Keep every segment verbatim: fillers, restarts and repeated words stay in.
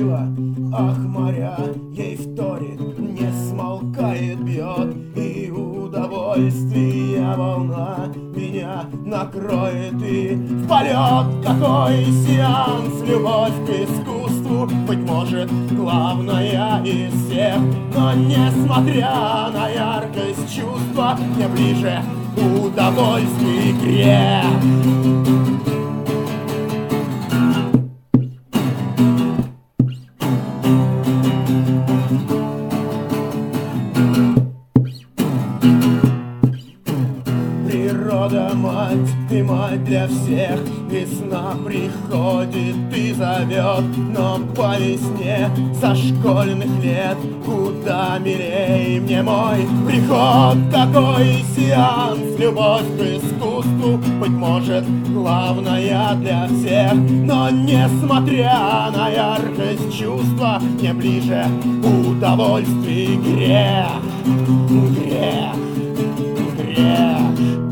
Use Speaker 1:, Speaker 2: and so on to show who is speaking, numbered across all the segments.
Speaker 1: сила, ах, моря ей вторит, не смолкает, бьет, и удовольствие волна меня накроет, и в полет какой сеанс, любовь к искусству, быть может, главная из всех, но несмотря на яркость чувства, мне ближе удовольствие и грех. Природа мать, ты мать для всех, весна приходит и зовет, но по весне со школьных лет куда милей мне мой приход. Какой сеанс, любовь к искусству, быть может, главная для всех, но несмотря на яркость чувства, мне ближе удовольствие и грех, грех, грех.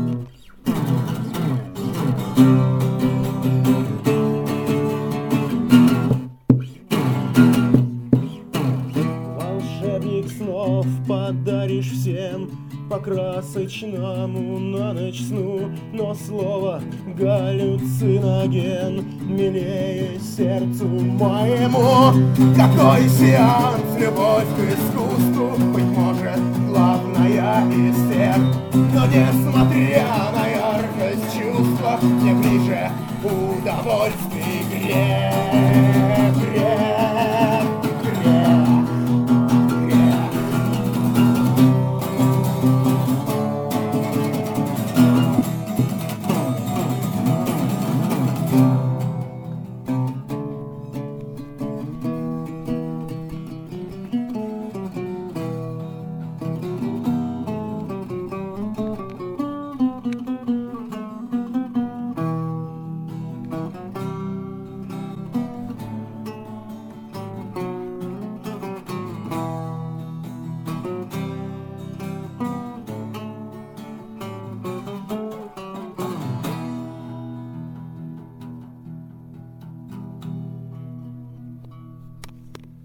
Speaker 1: Волшебник снов подаришь всем по красочному на ночь сну, но слово галлюциноген милее сердцу моему. Какой сеанс, любовь к искусству, быть может, главная из всех, но несмотря на яркость чувства, мне ближе удовольствие и грех.